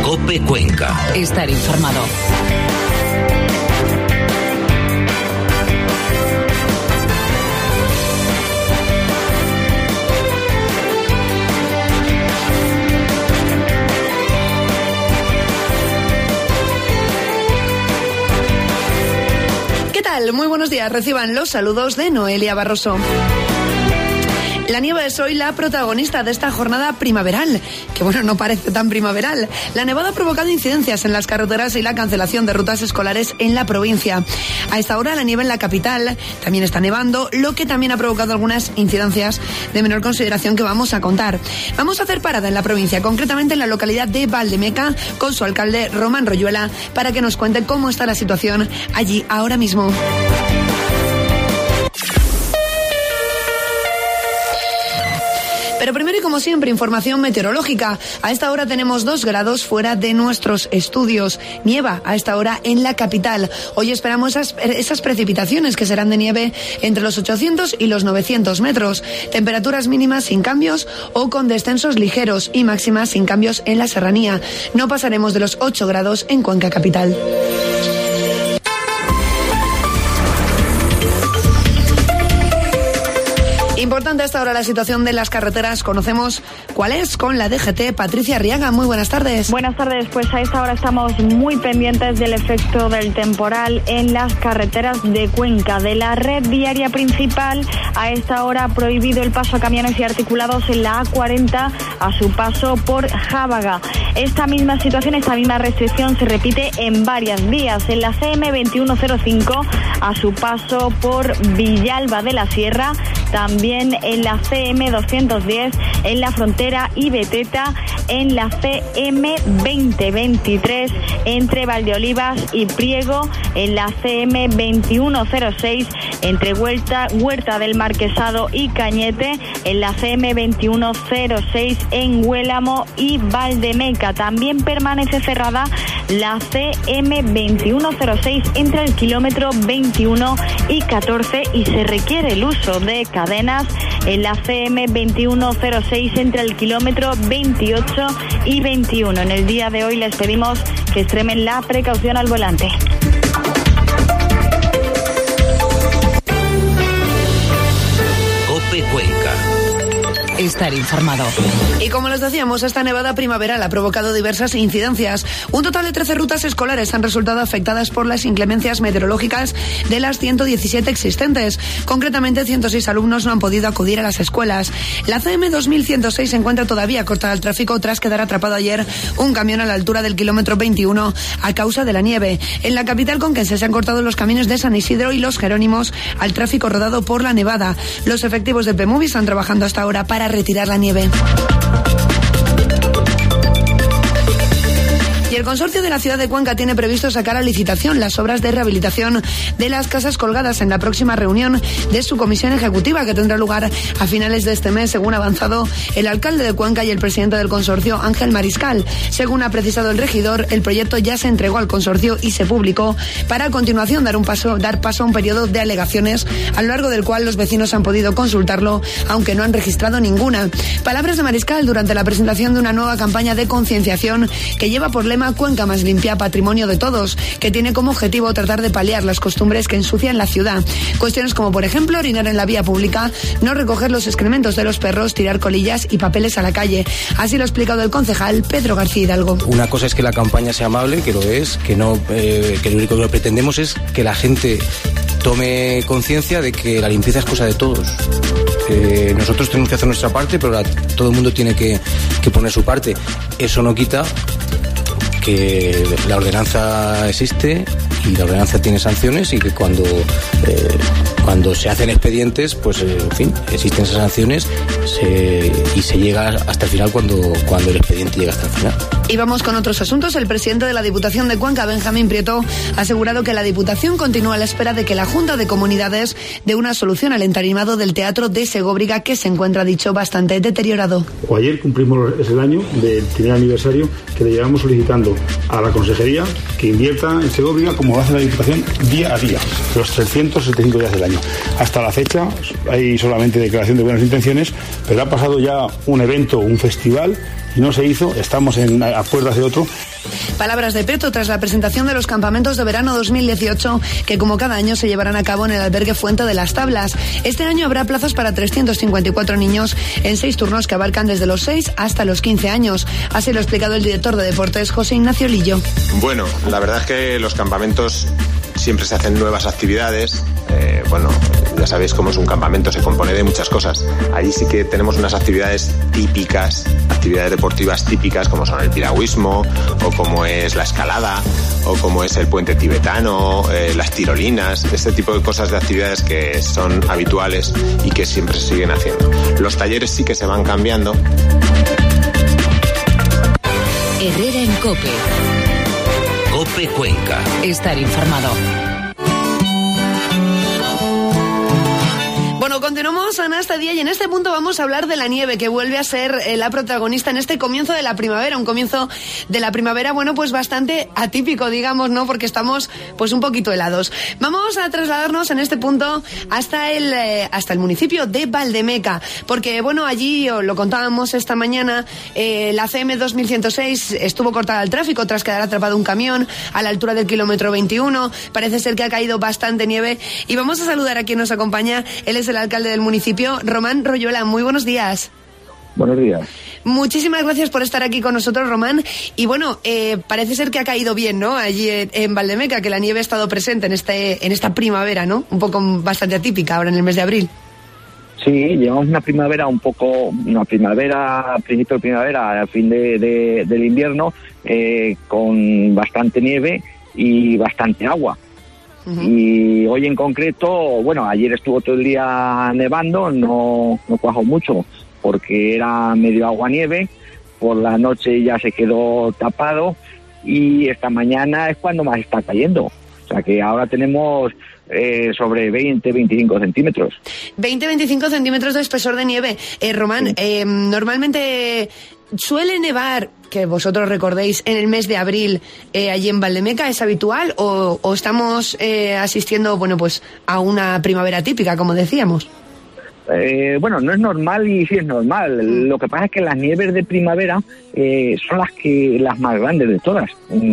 COPE Cuenca. Estar informado. ¿Qué tal? Muy buenos días. Reciban los saludos de Noelia Barroso. La nieve es hoy la protagonista de esta jornada primaveral, que bueno, no parece tan primaveral. La nevada ha provocado incidencias en las carreteras y la cancelación de rutas escolares en la provincia. A esta hora la nieve en la capital también está nevando, lo que también ha provocado algunas incidencias de menor consideración que vamos a contar. Vamos a hacer parada en la provincia, concretamente en la localidad de Valdemeca, con su alcalde Román Royuela, para que nos cuente cómo está la situación allí ahora mismo. Pero primero y como siempre, información meteorológica. A esta hora tenemos 2 grados fuera de nuestros estudios. Nieva a esta hora en la capital. Hoy esperamos esas precipitaciones que serán de nieve entre los 800 y los 900 metros. Temperaturas mínimas sin cambios o con descensos ligeros y máximas sin cambios en la serranía. No pasaremos de los 8 grados en Cuenca capital. Importante hasta ahora la situación de las carreteras. Conocemos cuál es con la DGT. Patricia Arriaga, muy buenas tardes. Buenas tardes, pues a esta hora estamos muy pendientes del efecto del temporal en las carreteras de Cuenca. De la red viaria principal, a esta hora ha prohibido el paso a camiones y articulados en la A40 a su paso por Jábaga. Esta misma situación, esta misma restricción se repite en varias vías. En la CM2105 a su paso por Villalba de la Sierra, también en la CM210 en la frontera y Beteta, en la CM2023 entre Valdeolivas y Priego, en la CM2106 entre Huerta del Marquesado y Cañete, en la CM2106 en Huélamo y Valdemeca. También permanece cerrada la CM2106 entre el kilómetro 21 y 14 y se requiere el uso de cadenas en la CM2106 entre el kilómetro 28 y 21. En el día de hoy les pedimos que extremen la precaución al volante. COPE Cuenca. Estar informado. Y como les decíamos, esta nevada primaveral ha provocado diversas incidencias. Un total de 13 rutas escolares han resultado afectadas por las inclemencias meteorológicas de las 117 existentes. Concretamente, 106 alumnos no han podido acudir a las escuelas. La CM 2106 se encuentra todavía cortada al tráfico tras quedar atrapado ayer un camión a la altura del kilómetro 21 a causa de la nieve. En la capital conquense se han cortado los caminos de San Isidro y Los Jerónimos al tráfico rodado por la nevada. Los efectivos de PEMUVI están trabajando hasta ahora para retirar la nieve. Y el consorcio de la ciudad de Cuenca tiene previsto sacar a licitación las obras de rehabilitación de las casas colgadas en la próxima reunión de su comisión ejecutiva, que tendrá lugar a finales de este mes, según ha avanzado el alcalde de Cuenca y el presidente del consorcio, Ángel Mariscal. Según ha precisado el regidor, el proyecto ya se entregó al consorcio y se publicó para a continuación dar paso a un periodo de alegaciones, a lo largo del cual los vecinos han podido consultarlo, aunque no han registrado ninguna. Palabras de Mariscal durante la presentación de una nueva campaña de concienciación que lleva por lema Cuenca más limpia, patrimonio de todos, que tiene como objetivo tratar de paliar las costumbres que ensucian la ciudad. Cuestiones como, por ejemplo, orinar en la vía pública, no recoger los excrementos de los perros, tirar colillas y papeles a la calle. Así lo ha explicado el concejal Pedro García Hidalgo. Una cosa es que la campaña sea amable, que lo es, que lo único que pretendemos es que la gente tome conciencia de que la limpieza es cosa de todos. Nosotros tenemos que hacer nuestra parte, pero todo el mundo tiene que poner su parte. Eso no quita que la ordenanza existe y la ordenanza tiene sanciones y que cuando se hacen expedientes, pues en fin, existen esas sanciones y se llega hasta el final cuando el expediente llega hasta el final. Y vamos con otros asuntos. El presidente de la Diputación de Cuenca, Benjamín Prieto, ha asegurado que la Diputación continúa a la espera de que la Junta de Comunidades dé una solución al entarimado del Teatro de Segóbriga, que se encuentra, dicho, bastante deteriorado. Ayer cumplimos el año del primer aniversario que le llevamos solicitando a la Consejería que invierta en Segóbriga, como lo hace la Diputación, día a día, los 375 días del año. Hasta la fecha hay solamente declaración de buenas intenciones, pero ha pasado ya un evento, un festival, y no se hizo, estamos a puertas de otro. Palabras de Peto tras la presentación de los campamentos de verano 2018 que como cada año se llevarán a cabo en el albergue Fuente de las Tablas. Este año habrá plazas para 354 niños en 6 turnos que abarcan desde los 6 hasta los 15 años. Así lo ha explicado el director de deportes, José Ignacio Lillo. Bueno, la verdad es que los campamentos siempre se hacen nuevas actividades. Bueno, ya sabéis cómo es un campamento, se compone de muchas cosas. Allí sí que tenemos unas actividades típicas, actividades deportivas típicas, como son el piragüismo, o como es la escalada, o como es el puente tibetano, las tirolinas, este tipo de cosas, de actividades que son habituales y que siempre se siguen haciendo. Los talleres sí que se van cambiando. Herrera en COPE. COPE Cuenca. Estar informado. Bueno, continuamos en este día y en este punto vamos a hablar de la nieve, que vuelve a ser la protagonista en este comienzo de la primavera, un comienzo de la primavera, bueno, pues bastante atípico, digamos, ¿no? Porque estamos, pues, un poquito helados. Vamos a trasladarnos en este punto hasta el municipio de Valdemeca, porque, bueno, allí, lo contábamos esta mañana, la CM 2106 estuvo cortada al tráfico tras quedar atrapado un camión a la altura del kilómetro 21. Parece ser que ha caído bastante nieve y vamos a saludar a quien nos acompaña. Él es el alcalde del municipio, Román Royola. Muy buenos días. Buenos días. Muchísimas gracias por estar aquí con nosotros, Román. Y bueno, parece ser que ha caído bien, ¿no? Allí en Valdemeca, que la nieve ha estado presente en esta primavera, ¿no? Un poco bastante atípica ahora en el mes de abril. Sí, llevamos una primavera principio de primavera, al fin del invierno, con bastante nieve y bastante agua. Y hoy en concreto, bueno, ayer estuvo todo el día nevando, no cuajó mucho porque era medio agua-nieve, por la noche ya se quedó tapado y esta mañana es cuando más está cayendo. O sea que ahora tenemos sobre 20-25 centímetros. 20-25 centímetros de espesor de nieve. Román, sí. Normalmente suele nevar, que vosotros recordéis, en el mes de abril allí en Valdemeca. ¿Es habitual o estamos asistiendo, bueno, pues a una primavera típica, como decíamos? Bueno, no es normal y sí es normal. Lo que pasa es que las nieves de primavera son las más grandes de todas,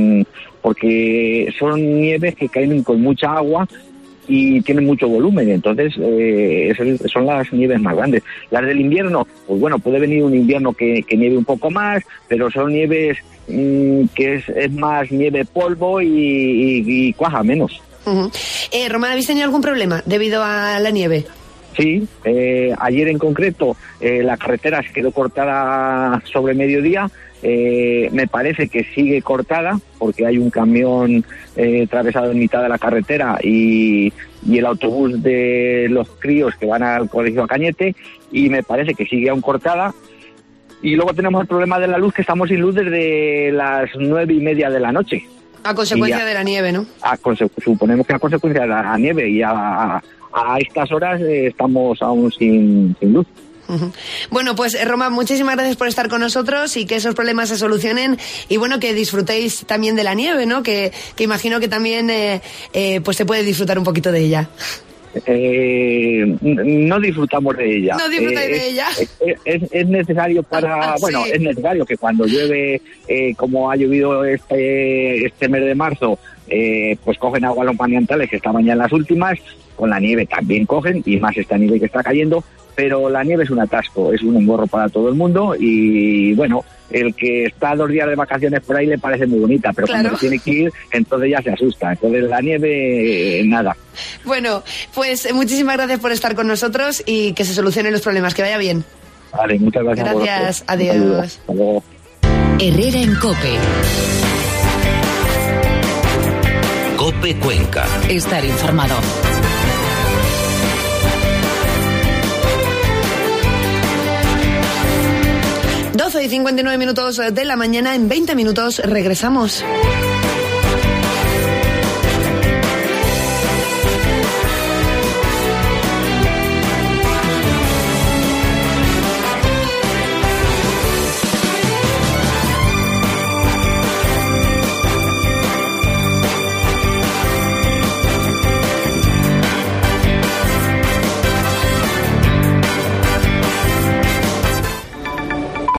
porque son nieves que caen con mucha agua y tienen mucho volumen, entonces son las nieves más grandes. Las del invierno, pues bueno, puede venir un invierno que nieve un poco más, pero son nieves que es más nieve polvo y cuaja menos. Román, ¿habéis tenido algún problema debido a la nieve? Sí, ayer en concreto la carretera se quedó cortada sobre mediodía. Me parece que sigue cortada porque hay un camión atravesado en mitad de la carretera y el autobús de los críos que van al colegio a Cañete, y me parece que sigue aún cortada. Y luego tenemos el problema de la luz, que estamos sin luz desde las 9:30 de la noche. A consecuencia de la nieve, ¿no? Suponemos que a consecuencia de la nieve, y a estas horas estamos aún sin luz. Bueno, pues Román, muchísimas gracias por estar con nosotros y que esos problemas se solucionen y bueno, que disfrutéis también de la nieve, ¿no? Que imagino que también pues se puede disfrutar un poquito de ella. No disfrutamos de ella. No disfrutáis de ella. Es necesario sí. Es necesario que cuando llueve, como ha llovido este mes de marzo, pues cogen agua los manantiales, que estaban ya en las últimas. Con la nieve también cogen, y más esta nieve que está cayendo, pero la nieve es un atasco, es un engorro para todo el mundo, y bueno, el que está 2 días de vacaciones por ahí le parece muy bonita, pero claro, cuando tiene que ir, entonces ya se asusta. Entonces la nieve, nada. Bueno, pues muchísimas gracias por estar con nosotros y que se solucionen los problemas, que vaya bien. Vale, muchas gracias. Gracias, adiós. Hasta luego. Herrera en COPE. COPE Cuenca. Estar informado. 12:59 de la mañana, en 20 minutos regresamos.